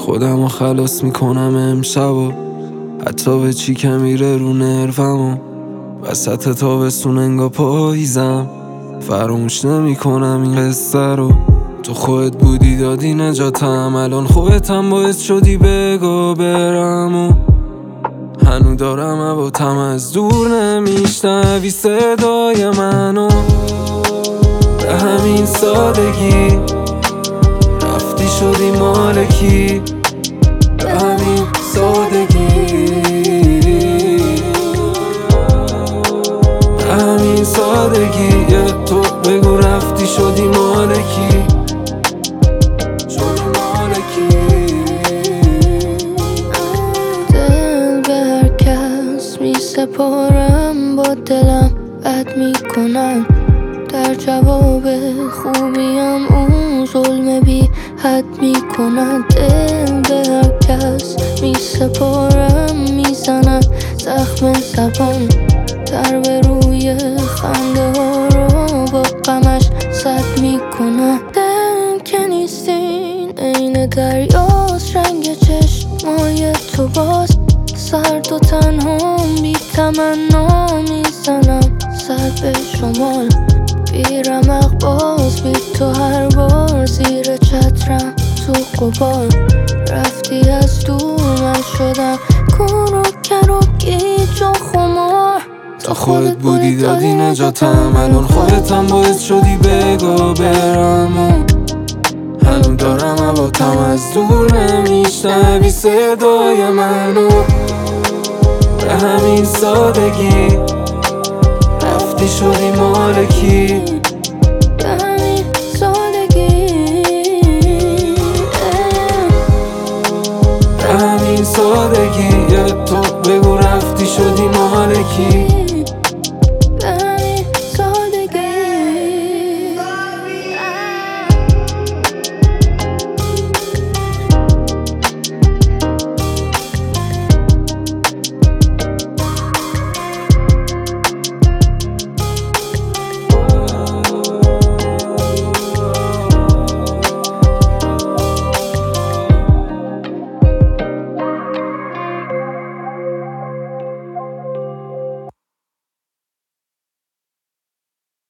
خودمو خلاص میکنم امشبا، حتی به چی که میره رو نرومو. وسط تابستون انگا پاییزم، فراموش نمیکنم این قصه رو. تو خودت بودی دادی نجاتم، الان خودتم باعث شدی بگو برم و هنو دارم عباتم از دور نمیشنوی صدای منو. به همین سادگی رفتی شدی مالکی، به همین سادگی، به همین سادگی تو بگو رفتی شدی مالکی، شدی مالکی. دل به هر کس می سپارم، با دلم بد میکنم، در جواب خوبیم اون ظلم بی حد میکنن. دل به هر کس می سپارم، میزنن زخم زبان، در به روی خنده ها رو با غمش سد میکنن. دل که نیستین عین دریاست، رنگ چشمای تو باز سرد و تنها بی تمنا میزنم سر به شمال. بی رمق باز بی تو هر بار زیر چترم تو غبار. رفتی از دور من شدم کور و کر و گیج و خمار. تا خودت بودی دادی نجاتم، الان خودتم باعث شدی بگو برم و هنو دارم عباتم از دور نمیشنوی صدای منو. به همین سادگی رفتی شدی مالکی، به همین سادگی، به همین سادگی تو